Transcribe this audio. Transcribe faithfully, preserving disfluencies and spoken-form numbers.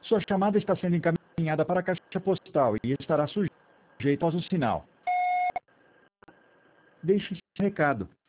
Sua chamada está sendo encaminhada para a caixa postal e estará sujeita ao sinal. Deixe esse recado.